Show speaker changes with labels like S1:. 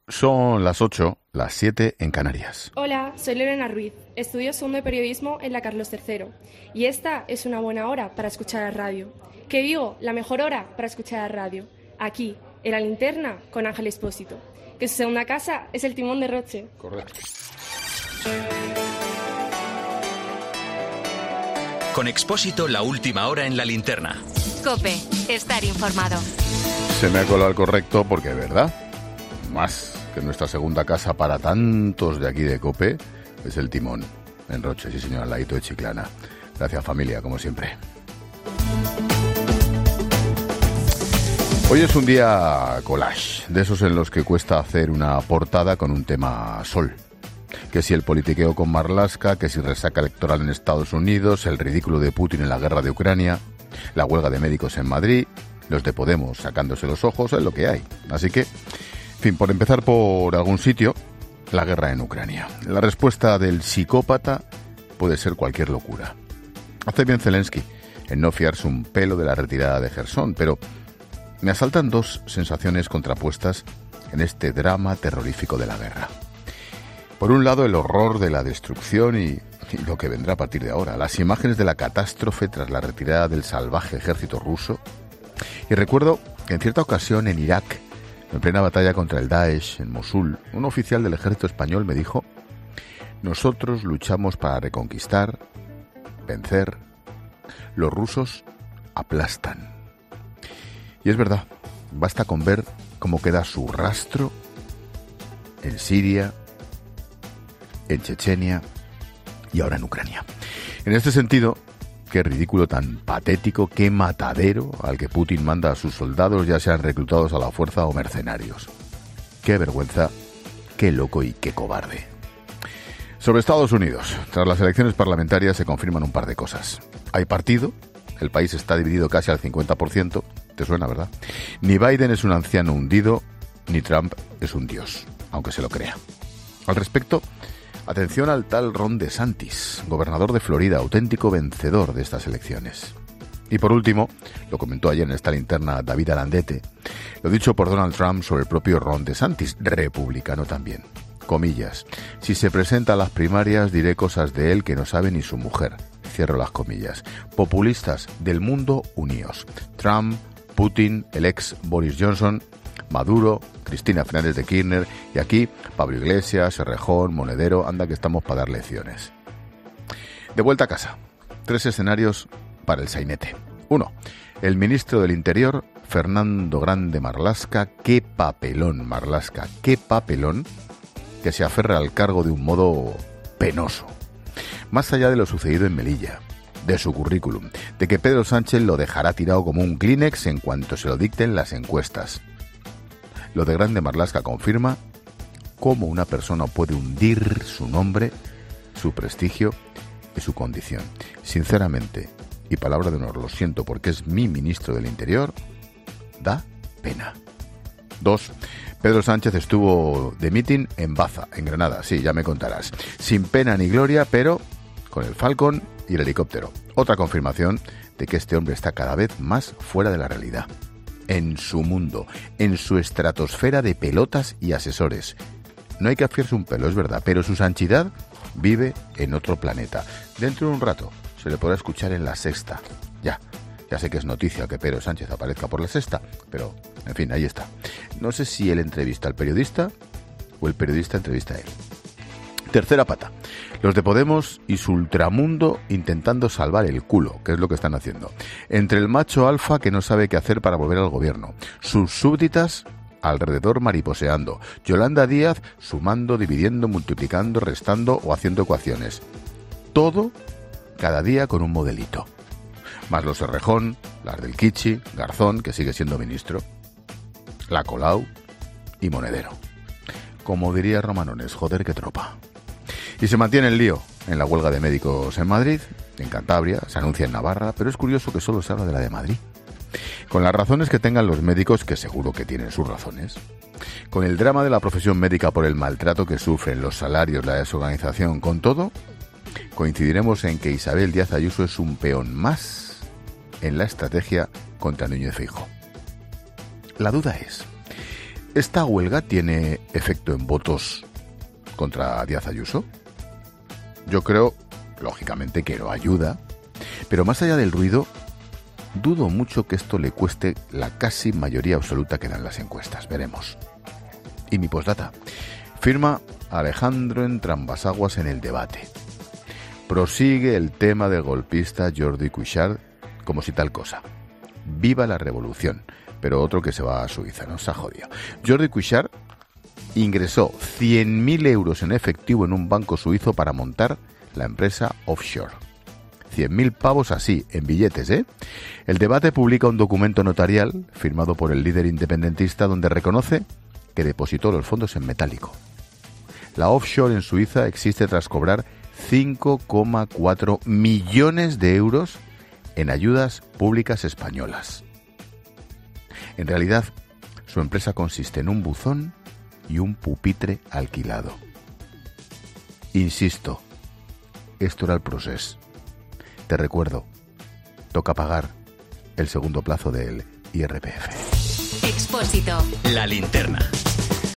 S1: Son las 8, las 7 en Canarias.
S2: Hola, soy Lorena Ruiz, estudio segundo de periodismo en la Carlos III y esta es una buena hora para escuchar la radio. Que digo, la mejor hora para escuchar la radio. Aquí, en La Linterna, con Ángel Expósito, que su segunda casa es el Timón de Roche.
S1: Correcto.
S3: Con Expósito, la última hora en La Linterna.
S4: COPE, estar informado.
S1: Se me ha colado el correcto porque es verdad. Más que nuestra segunda casa para tantos de aquí de COPE es el Timón, en Roche, sí señor, al ladito de Chiclana. Gracias familia, como siempre. Hoy es un día collage, de esos en los que cuesta hacer una portada con un tema sol. Que si el politiqueo con Marlaska, que si resaca electoral en Estados Unidos, el ridículo de Putin en la guerra de Ucrania, la huelga de médicos en Madrid, los de Podemos sacándose los ojos, es lo que hay. Así que, en fin, por empezar por algún sitio, la guerra en Ucrania. La respuesta del psicópata puede ser cualquier locura. Hace bien Zelensky en no fiarse un pelo de la retirada de Jersón, pero me asaltan dos sensaciones contrapuestas en este drama terrorífico de la guerra. Por un lado, el horror de la destrucción y lo que vendrá a partir de ahora. Las imágenes de la catástrofe tras la retirada del salvaje ejército ruso. Y recuerdo que en cierta ocasión en Irak, en plena batalla contra el Daesh en Mosul, un oficial del ejército español me dijo: nosotros luchamos para reconquistar, vencer. Los rusos aplastan. Y es verdad, basta con ver cómo queda su rastro en Siria, en Chechenia y ahora en Ucrania. En este sentido, qué ridículo tan patético, qué matadero al que Putin manda a sus soldados, ya sean reclutados a la fuerza o mercenarios. Qué vergüenza, qué loco y qué cobarde. Sobre Estados Unidos, tras las elecciones parlamentarias se confirman un par de cosas. Hay partido, el país está dividido casi al 50%, te suena, ¿verdad? Ni Biden es un anciano hundido, ni Trump es un dios, aunque se lo crea. Al respecto, atención al tal Ron DeSantis, gobernador de Florida, auténtico vencedor de estas elecciones. Y por último, lo comentó ayer en esta linterna David Arandete, lo dicho por Donald Trump sobre el propio Ron DeSantis, republicano también. Comillas, si se presenta a las primarias diré cosas de él que no sabe ni su mujer. Cierro las comillas. Populistas del mundo, uníos. Trump, Putin, el ex Boris Johnson, Maduro, Cristina Fernández de Kirchner y aquí Pablo Iglesias, Errejón, Monedero, anda que estamos para dar lecciones. De vuelta a casa, 3 escenarios para el sainete. 1. El ministro del Interior, Fernando Grande Marlaska. Qué papelón, Marlaska, qué papelón, que se aferra al cargo de un modo penoso. Más allá de lo sucedido en Melilla, de su currículum, de que Pedro Sánchez lo dejará tirado como un Kleenex en cuanto se lo dicten las encuestas. Lo de Grande Marlaska confirma cómo una persona puede hundir su nombre, su prestigio y su condición. Sinceramente, y palabra de honor, lo siento porque es mi ministro del Interior, da pena. 2. Pedro Sánchez estuvo de meeting en Baza, en Granada, sí, ya me contarás. Sin pena ni gloria, pero con el Falcon y el helicóptero. Otra confirmación de que este hombre está cada vez más fuera de la realidad. En su mundo, en su estratosfera de pelotas y asesores. No hay que afiarse un pelo, es verdad, pero su sanchidad vive en otro planeta. Dentro de un rato se le podrá escuchar en La Sexta. Ya sé que es noticia que Pedro Sánchez aparezca por La Sexta, pero, en fin, ahí está. No sé si él entrevista al periodista o el periodista entrevista a él. Tercera pata. Los de Podemos y su ultramundo intentando salvar el culo, que es lo que están haciendo. Entre el macho alfa que no sabe qué hacer para volver al gobierno, sus súbditas alrededor mariposeando, Yolanda Díaz sumando, dividiendo, multiplicando, restando o haciendo ecuaciones. Todo cada día con un modelito. Más los Errejón, las del Kichi, Garzón, que sigue siendo ministro, la Colau y Monedero. Como diría Romanones, joder qué tropa. Y se mantiene el lío en la huelga de médicos en Madrid, en Cantabria, se anuncia en Navarra, pero es curioso que solo se habla de la de Madrid. Con las razones que tengan los médicos, que seguro que tienen sus razones, con el drama de la profesión médica por el maltrato que sufren, los salarios, la desorganización, con todo, coincidiremos en que Isabel Díaz Ayuso es un peón más en la estrategia contra Núñez Feijóo. La duda es, ¿Esta huelga tiene efecto en votos contra Díaz Ayuso? Yo creo, lógicamente, que lo ayuda, pero más allá del ruido, dudo mucho que esto le cueste la casi mayoría absoluta que dan las encuestas. Veremos. Y mi postdata. Firma Alejandro Entrambas-Aguas en El Debate. Prosigue el tema del golpista Jordi Cuixart como si tal cosa. Viva la revolución. Pero otro que se va a Suiza, ¿no? Se ha jodido. Jordi Cuixart ingresó 100.000 euros en efectivo en un banco suizo para montar la empresa offshore. 100.000 pavos así, en billetes, ¿eh? El Debate publica un documento notarial firmado por el líder independentista donde reconoce que depositó los fondos en metálico. La offshore en Suiza existe tras cobrar 5,4 millones de euros en ayudas públicas españolas. En realidad, su empresa consiste en un buzón y un pupitre alquilado. Insisto, esto era el procés. Te recuerdo, toca pagar el segundo plazo del IRPF.
S4: Expósito.
S3: La linterna.